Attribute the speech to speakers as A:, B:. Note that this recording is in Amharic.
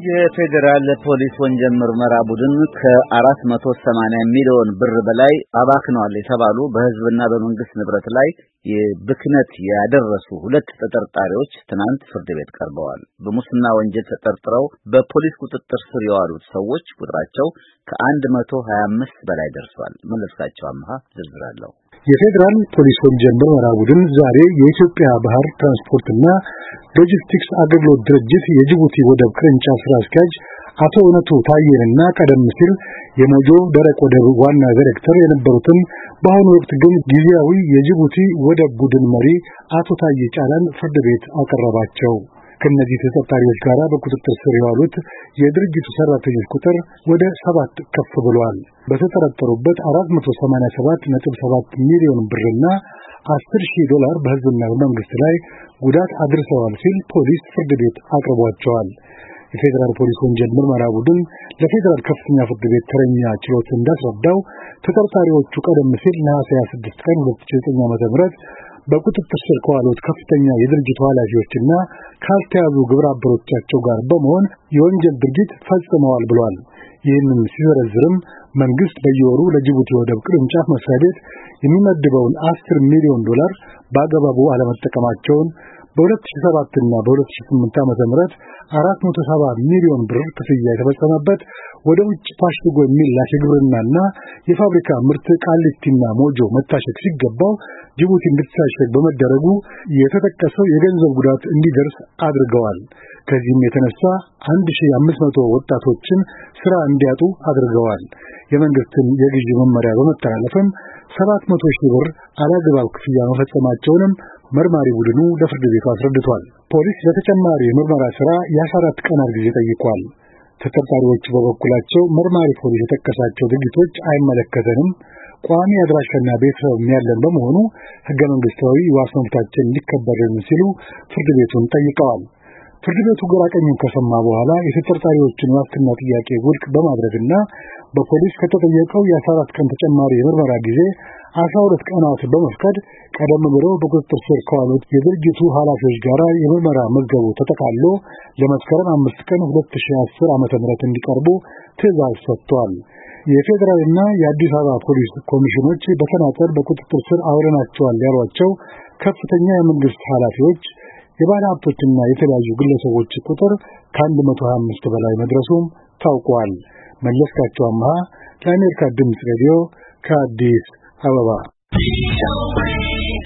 A: የፌዴራል ፖሊስ ወንጀል ምርመራ ቡድን ከ480 ሚሊዮን ብር በላይ አባክኗል የተባሉ በህዝብና በመንግስት ንብረት ላይ የብክነት ያደረሱ ሁለት ተጠርጣሪዎች ትናንት ፍርድ ቤት ቀርበዋል። በሙስና ወንጀል ተጠርጥረው በፖሊስ ቁጥጥር ስር የዋሉት ሰዎች ቁጥራቸው ከ125 በላይ ደርሷል። መለስካቸው አምሃ ዝርዝር አለው።
B: የፌዴራል ፖሊስ ወንጀል ምርመራ ቡድን ዛሬ የኢትዮጵያ ባህር ትራንስፖርትና ሎጂስቲክስ አገልግሎት ድርጅት የጅቡቲ ወደብ ቅርንጫፍ ስራ አስኪያጅ አቶ እውነቱ ታዬንና ቀደም ሲል የሞጆ ደረቅ ወደብ ዋና ዳይሬክተር የነበሩትን በአሁኑ ወቅት ግን ጊዜያዊ የጅቡቲ ወደብ ቡድን መሪ አቶ ታዬ ጫላን ፍርድ ቤት አቀረባቸው። ከነዚህ ተጠርጣሪዎች ጋር በቁጥጥር ስር የዋሉት የድርጅቱ ሰራተኞች ቁጥር ወደ 7 ከፍ ብሏል። በተጠረጠሩበት 487.7 ሚሊዮን ብርና $10,000 በህዝብና በመንግስት ላይ ጉዳት አድርሰዋል ሲል ፖሊስ ፍርድ ቤት አቅርቧቸዋል። የፌዴራል ፖሊስ ወንጀል ምርመራ ቡድን ለፌዴራል ከፍተኛ ፍርድ ቤት ተረኛ ችሎት እንዳስረዳው ተጠርጣሪዎቹ ቀደም ሲል ነሐሴ 26 ቀን 2009 ዓ.ም በቁጥጥር ስር ከዋሉት ከፍተኛ የድርጅቱ ኃላፊዎችና ካልተያዙ ግብረ አበሮቻቸው ጋር በመሆን የወንጀል ድርጊት ፈጽመዋል ብሏል። ይህንን ሲዘረዝርም መንግስት በየወሩ ለጅቡቲ ወደብ ቅርንጫፍ መስሪያ ቤት የሚመድበውን $10 ሚሊዮን በአግባቡ አለመጠቀማቸውን፣ በ2007 እና በ2008 ዓ.ም 470 ሚሊዮን ብር ክፍያ የተፈጸመበት ወደ ውጭ ታሽጎ የሚላክ የግብርናና የፋብሪካ ምርት ቃሊቲና ሞጆ መታሸግ ሲገባው ጅቡቲ እንድትታሸግ በመደረጉ የተጠቀሰው የገንዘብ ጉዳት እንዲደርስ አድርገዋል። ከዚህም የተነሳ 1500 ወጣቶችን ስራ እንዲያጡ አድርገዋል። የመንግስትን የግዢ መመሪያ በመተላለፍም 700,000 ብር አላግባብ ክፍያ መፈጸማቸውንም መርማሪ ቡድኑ ለፍርድ ቤቱ አስረድቷል። ፖሊስ ለተጨማሪ የምርመራ ስራ የ14 ቀናት ጊዜ ጠይቋል። ተጠርጣሪዎቹ በበኩላቸው መርማሪ ፖሊስ የጠቀሳቸው ድርጊቶች አይመለከተንም፣ ቋሚ አድራሻና ቤተሰብ ያለን በመሆኑ ህገ መንግስታዊ ዋስ መብታችን እንዲከበርልን ሲሉ ፍርድ ቤቱን ጠይቀዋል። ፍርድ ቤቱ ግራ ቀኙን ከሰማ በኋላ የተጠርጣሪዎችን ዋስትና ጥያቄ ውድቅ በማድረግና በፖሊስ ከተጠየቀው የ14 ቀን ተጨማሪ የምርመራ ጊዜ 12 ቀናት በመፍቀድ ቀደም ብለው በቁጥጥር ስር ከዋሉት የድርጅቱ ኃላፊዎች ጋር የምርመራ መዝገቡ ተጠቃሎ ለመስከረም 5 ቀን 2010 ዓ.ም እንዲቀርቡ ትዕዛዝ ሰጥቷል። የፌዴራልና የአዲስ አበባ ፖሊስ ኮሚሽኖች በተናጠል በቁጥጥር ስር አውለናቸዋል ያሏቸው ከፍተኛ የመንግስት ኃላፊዎች፣ የባለ ሀብቶችና የተለያዩ ግለሰቦች ቁጥር ከ125 በላይ መድረሱም ታውቋል። መለስካቸው አምሃ ለአሜሪካ ድምፅ ሬዲዮ ከአዲስ አበባ